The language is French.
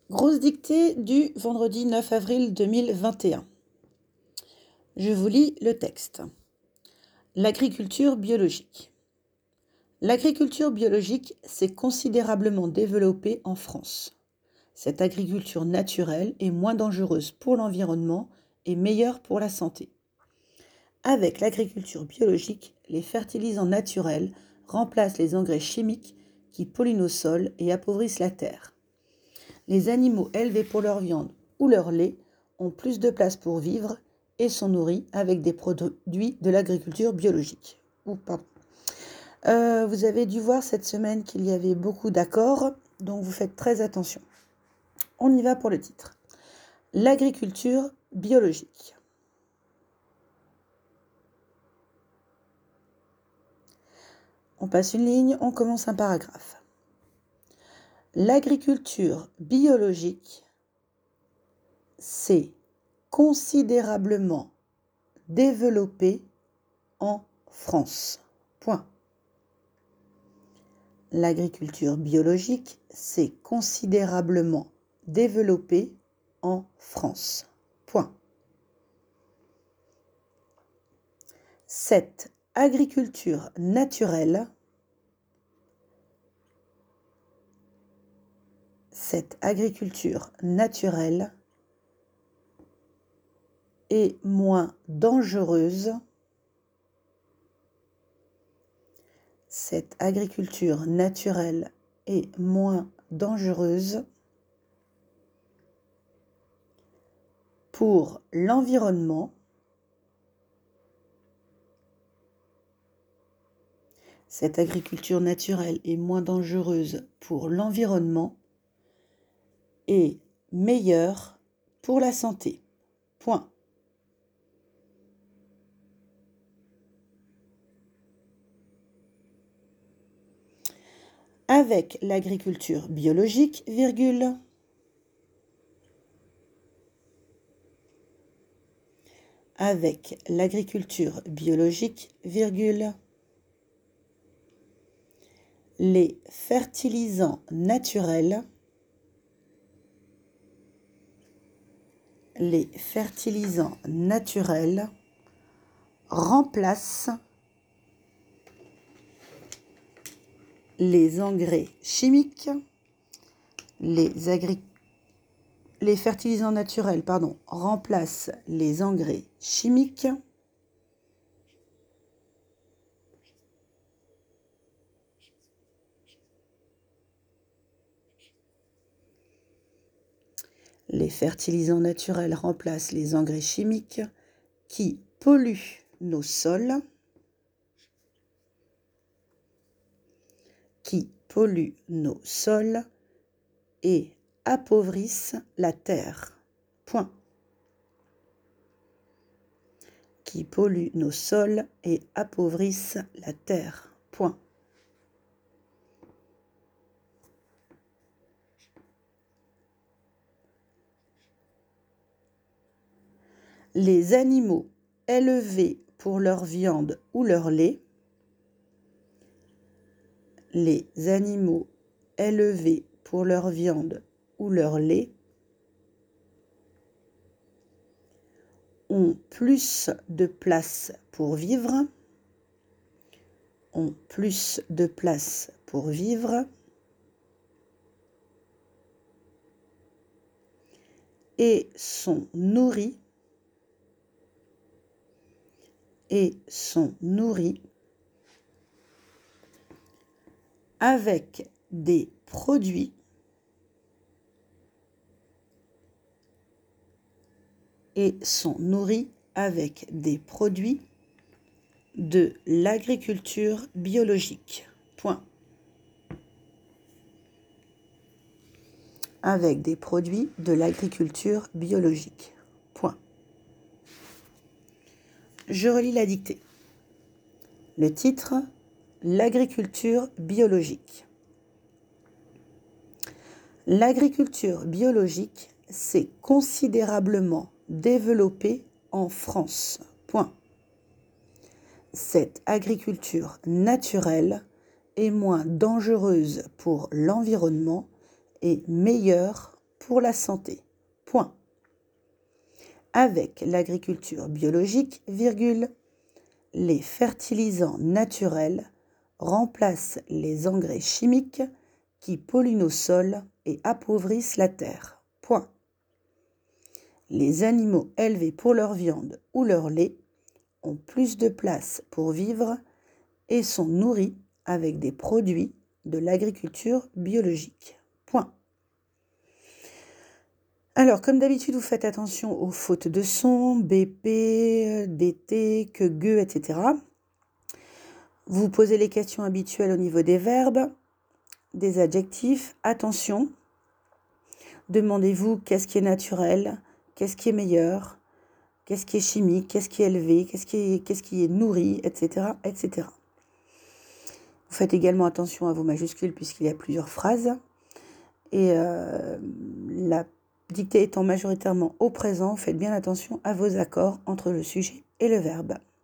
Grosse dictée du vendredi 9 avril 2021. Je vous lis le texte. L'agriculture biologique. L'agriculture biologique s'est considérablement développée en France. Cette agriculture naturelle est moins dangereuse pour l'environnement et meilleure pour la santé. Avec l'agriculture biologique, les fertilisants naturels remplacent les engrais chimiques qui polluent nos sols et appauvrissent la terre. Les animaux élevés pour leur viande ou leur lait ont plus de place pour vivre et sont nourris avec des produits de l'agriculture biologique. Vous avez dû voir cette semaine qu'il y avait beaucoup d'accords, donc vous faites très attention. On y va pour le titre. L'agriculture biologique. On passe une ligne, on commence un paragraphe. L'agriculture biologique s'est considérablement développée en France. Point. L'agriculture biologique s'est considérablement développée en France. Point. Cette agriculture naturelle est moins dangereuse. Cette agriculture naturelle est moins dangereuse pour l'environnement. Cette agriculture naturelle est moins dangereuse pour l'environnement et meilleure pour la santé. Point. Avec l'agriculture biologique, virgule. Avec l'agriculture biologique, virgule. Les fertilisants naturels remplacent les engrais chimiques. Les fertilisants naturels, remplacent les engrais chimiques. Les fertilisants naturels remplacent les engrais chimiques qui polluent nos sols, et appauvrissent la terre. Point. Qui polluent nos sols et appauvrissent la terre. Point. Les animaux élevés pour leur viande ou leur lait. Les animaux élevés pour leur viande ou leur lait ont plus de place pour vivre, et sont nourris avec des produits de l'agriculture biologique. Point. Avec des produits de l'agriculture biologique. Point. Je relis la dictée. Le titre, l'agriculture biologique. L'agriculture biologique s'est considérablement développée en France. Point. Cette agriculture naturelle est moins dangereuse pour l'environnement et meilleure pour la santé. Point. Avec l'agriculture biologique, virgule, les fertilisants naturels remplacent les engrais chimiques qui polluent nos sols et appauvrissent la terre. Point. Les animaux élevés pour leur viande ou leur lait ont plus de place pour vivre et sont nourris avec des produits de l'agriculture biologique. Point. Alors, comme d'habitude, vous faites attention aux fautes de son, BP, DT, que, gueux, etc. Vous posez les questions habituelles au niveau des verbes, des adjectifs. Attention, demandez-vous qu'est-ce qui est naturel, qu'est-ce qui est meilleur, qu'est-ce qui est chimique, qu'est-ce qui est élevé, qu'est-ce qui est nourri, etc., etc. Vous faites également attention à vos majuscules puisqu'il y a plusieurs phrases. Et la dictée étant majoritairement au présent, faites bien attention à vos accords entre le sujet et le verbe.